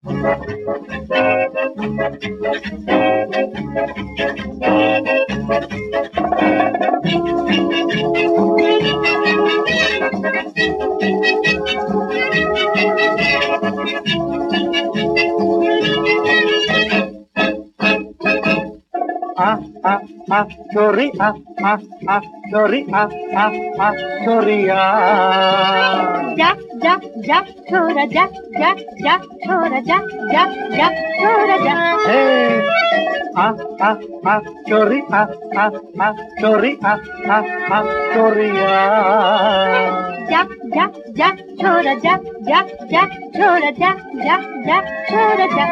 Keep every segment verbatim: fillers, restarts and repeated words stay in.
Ah ah ah sorry ah ah ah sorry ah ah ah sorry ah जा जा जा छोरा जा जा जा छोरा जा जा जा छोरा जा hey ah ah ah sorry ah ah ah sorry ah ah ah sorry ah जा जा जा छोरा जा जा जा छोरा जा जा जा छोरा जा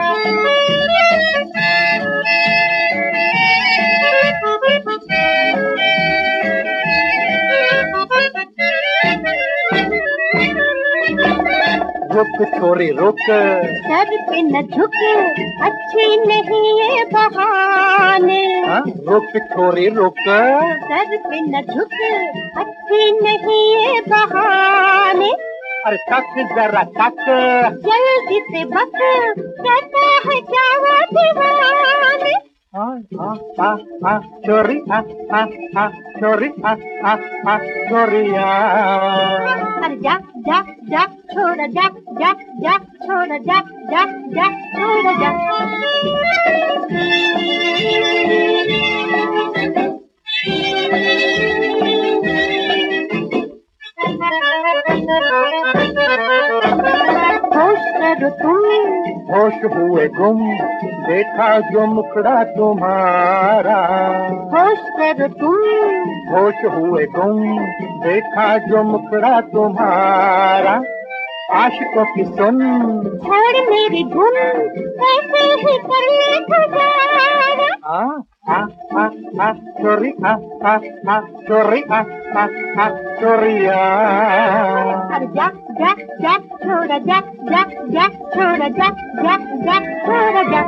रुक छोरी रुक सर पे न झुक अच्छे नहीं ये बहाने हाँ? रुक छोरी रुक सर पे न झुक अच्छे नहीं ये बहाने अरे तक जरा तक जल्दी से बक कहता है क्या वो दीवाने ah ah ah ah sorry ah ah ah sorry ah ah ah sorry ah अरे जा जा जा छोड़ा जा जा जा छोड़ा जा जा जा छोड़ा जा होश करो तुम होश हुए गुम देखा जो मुखड़ा तुम्हारा होश करो तुम होश हुए गुम देखा जो मुखड़ा तुम्हारा आशिकों की सुन छोड़ मेरी धुन कैसे ही कर ले गुजारा ah ah ah ah sorry ah ah ah sorry ah ah ah sorry ah अरे जा जा जा छोड़ा जा जा जा छोड़ा जा जा जा छोड़ा जा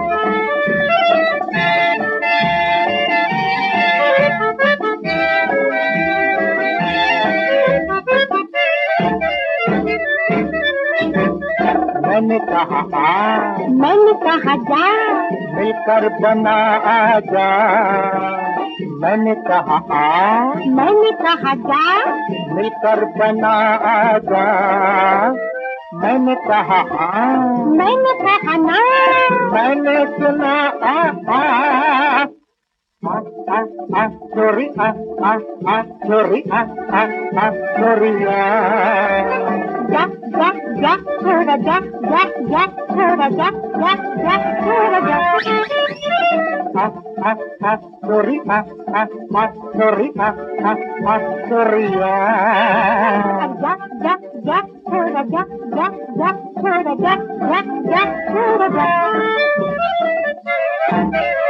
मैंने कहा आ मैंने कहा जा मिलकर बना आजा मैंने कहा आ मैंने कहा जा मिलकर बना आजा मैंने कहा आ मैंने कहा ना मैंने सुना आ आ आ आ आ sorry आ आ आ sorry आ आ आ sorry आ जा जा जा छोड़ा जा जा जा छोड़ा जा जा जा छोड़ा जा आ आ आ sorry आ आ आ sorry आ आ आ sorry आ जा जा जा छोड़ा जा जा जा छोड़ा जा जा जा छोड़ा जा